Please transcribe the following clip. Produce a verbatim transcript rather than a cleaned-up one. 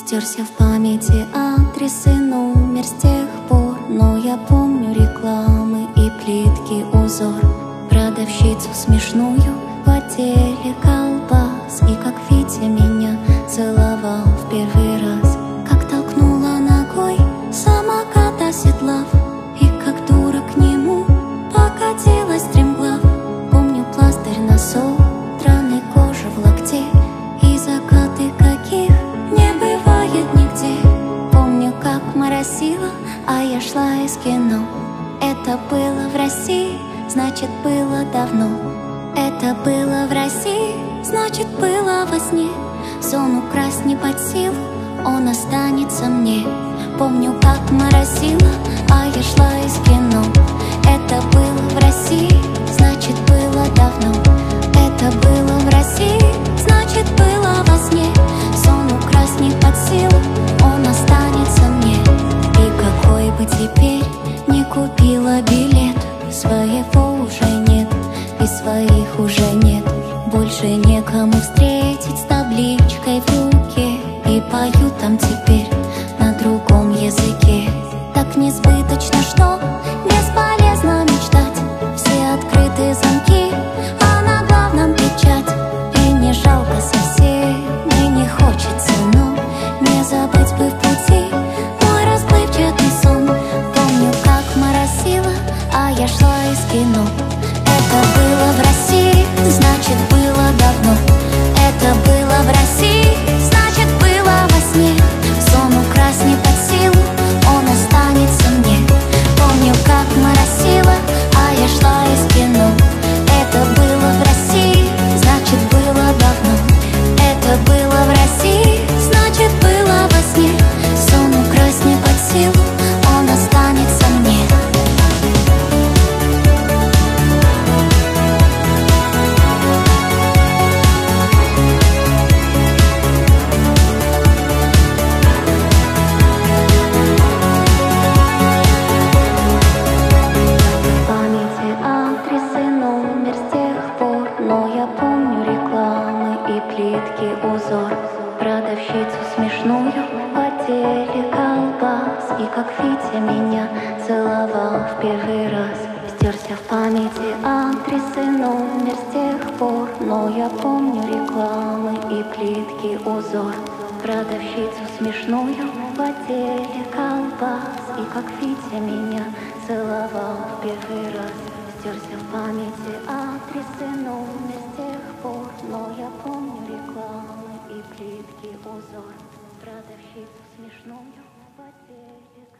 Стерся в памяти адрес и номер с тех пор, но я помню рекламы и плитки узор, продавщицу смешную в отделе колбас, и как Витя меня целовал в первый раз, как толкнула ногой самокат оседлав, и как дура к нему покатилась стремглав. Помню пластырь на содранной коже в локте и закаты, каких не бывает нигде. Помню, как моросило, а я шла из кино. Это было в России, значит, было давно. Это было в России, значит, было во сне. Сон украсть не под силу, он останется мне. Помню, как моросило, а я шла из кино. Это было в России, значит, было давно. Это было в России, значит, было во сне. Сон украсть не под силу, он останется мне. И какой бы теперь не купила билет, своего уже нет, и своих уже нет. Больше некому встретить с табличкой в руке, и пою там теперь на другом языке. Так несбыточно, что бесполезно мечтать. Все открытые замки, а на главном печать. И не жалко совсем, и не хочется, но не забыть бы в пути мой расплывчатый сон. Помню, как моросило, а я шла из кино. Это было в России, значит, было давно. Это было в России, значит, было во сне. Сон украсть не под силу, он останется мне. Помню, как моросило, а я шла из кино. Это было в России, значит, было давно. Это было в России, значит, было во сне. Сон украсть не под силу, он останется мне. Продавщицу смешную в отделе колбас, и как Витя меня целовал в первый раз. Стерся в памяти адрес и номер с тех пор, но я помню рекламы и плитки узор. Продавщицу смешную в отделе колбас, и как Витя меня целовал в первый раз. Стерся в памяти адрес и номер с тех пор, но я помню рекламы и плитки узор. Продавщицу смешную в отделе